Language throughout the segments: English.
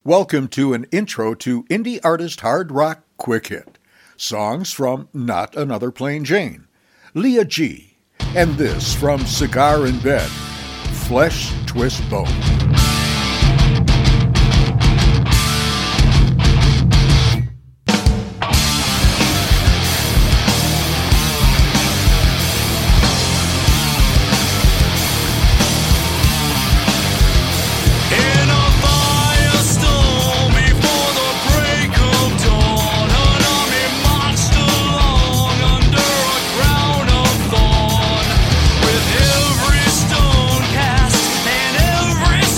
Welcome to an intro to indie artist hard rock quick hit. Songs from Not Another Plain Jane, Leah G, and this from Cigar in Bed, Flesh Twist Bone. Every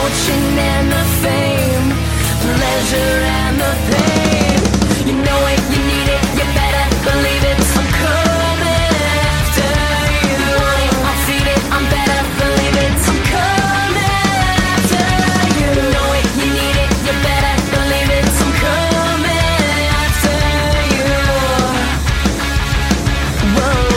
fortune and the fame, pleasure and the pain. You know it, you need it, you better believe it. I'm coming after you. You want it, I'll feed it, I'm better believe it. I'm coming after you. You know it, you need it, you better believe it. I'm coming after you. Whoa.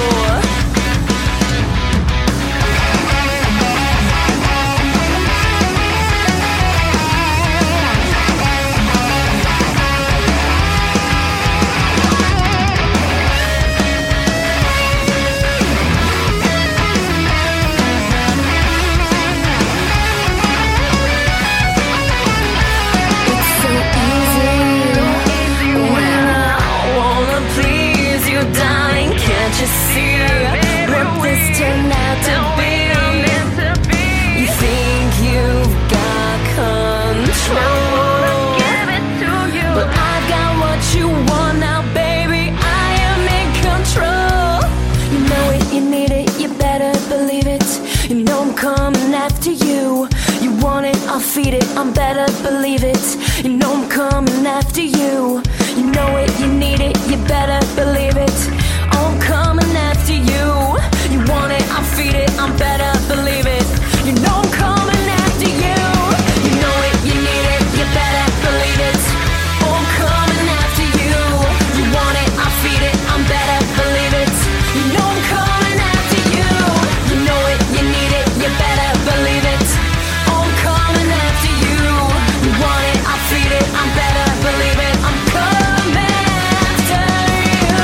You see, what this turned out to be. You think you've got control, but I got what you want now, baby. I am in control. You know it, you need it, you better believe it. You know I'm coming after you. You want it, I'll feed it, I'm better believe it. You know I'm coming after you. You know it, you need it, you better believe it. I'm coming after you. You want it, I'll feed it, I'm better believe it. You know I'm coming after you. You know it, you need it, you better believe it. I'm coming after you. You want it, I'll feed it, I'm better believe it. You know I'm coming after you. You know it, you need it, you better believe it. I'm coming after you. You want it, I'll feed it, I'm better believe it. I'm coming after you.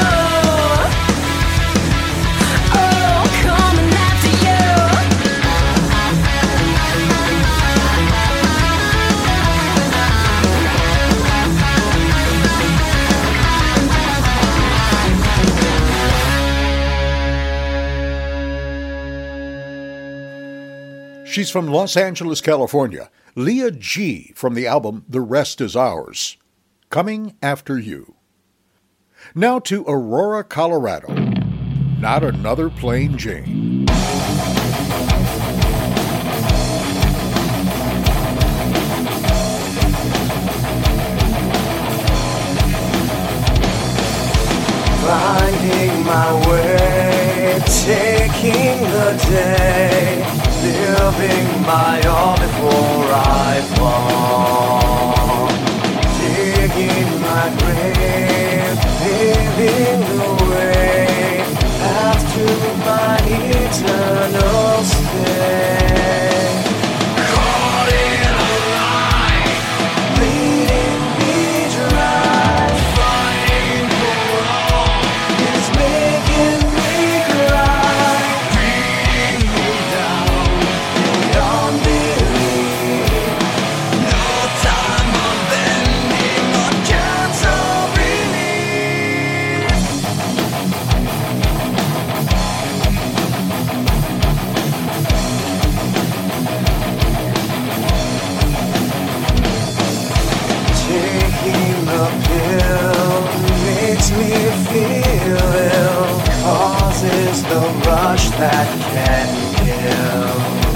Oh, coming after you. She's from Los Angeles, California. Leah G. from the album The Rest Is Ours. Coming After You. Now to Aurora, Colorado. Not Another Plain Jane. Finding my way, taking the day, living my all before I fall. Digging my grave, paving the way, after my eternal stay. Caught in a lie, bleeding me dry, fighting for all is making me cry, bringing me down beyond belief. No time of ending or chance of relief. Taking the pill makes me feel ill, causes the rush that can kill.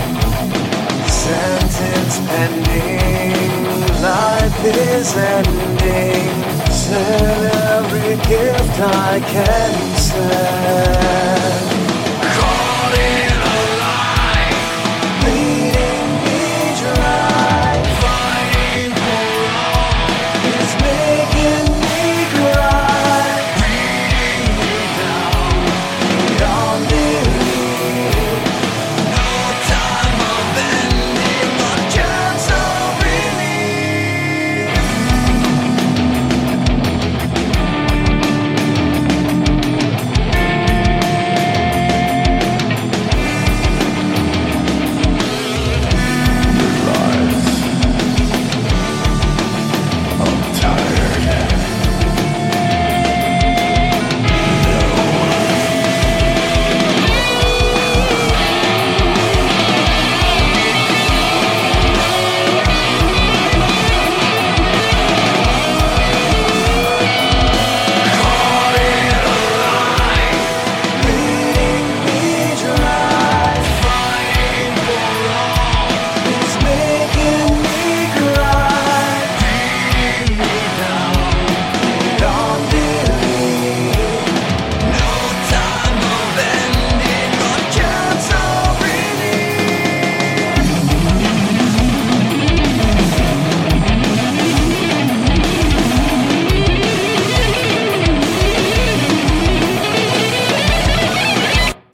Sentence pending, life is ending. Send every gift I can send. Caught in a lie, bleeding me dry, fighting for all is making me cry, bringing me down beyond belief. No time of ending or chance of relief.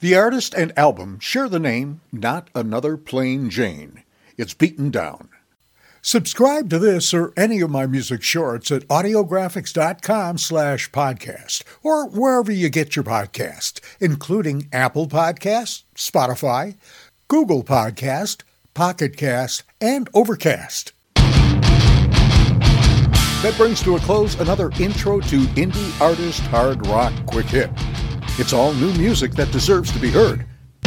The artist and album share the name Not Another Plain Jane. It's Beaten Down. Subscribe to this or any of my music shorts at audiographics.com/podcast or wherever you get your podcast, including Apple Podcasts, Spotify, Google Podcast, Pocket Cast, and Overcast. That brings to a close another intro to indie artist hard rock quick hit. It's all new music that deserves to be heard.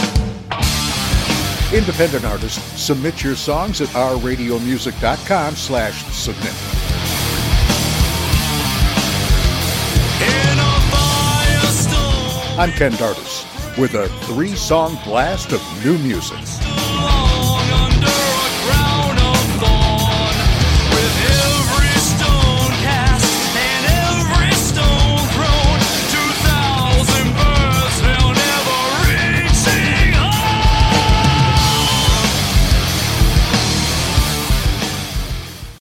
Independent artists, submit your songs at ourradiomusic.com/submit. I'm Ken Dardis with a 3-song blast of new music.